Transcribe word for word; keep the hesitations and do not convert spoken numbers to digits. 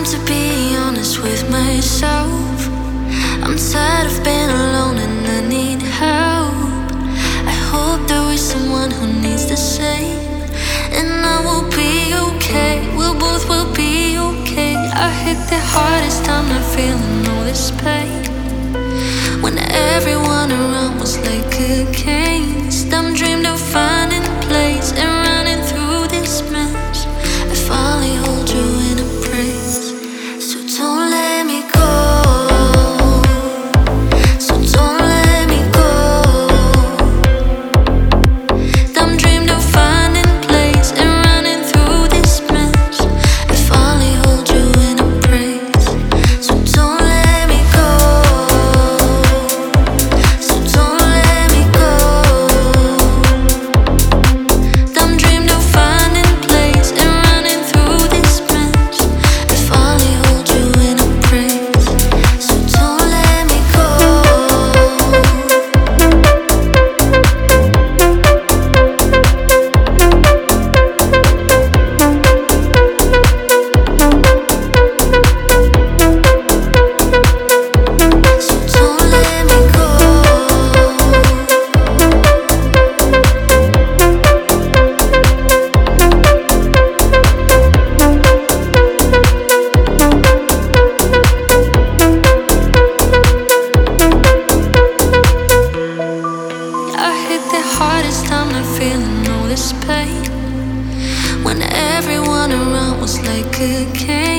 to be honest with myself. I'm tired of being alone and I need help. I hope there is someone who needs the same, and I will be okay. We both will be okay. I hit the hardest time not feeling all this pain, when everyone around was like a case. Them dreamed of finding a place and running through this mess. I finally hold you in a praise, so don't let me go. So don't let me go. Them dreamed of finding a place and running through this mess. I finally hold you in a praise, so don't let me go. So don't let me go. Them dreamed of finding a place and running through this mess. I finally hold you in a praise, so don't let me go. So don't let me go. I hit the hardest time not feeling all this pain, when everyone around was like a king.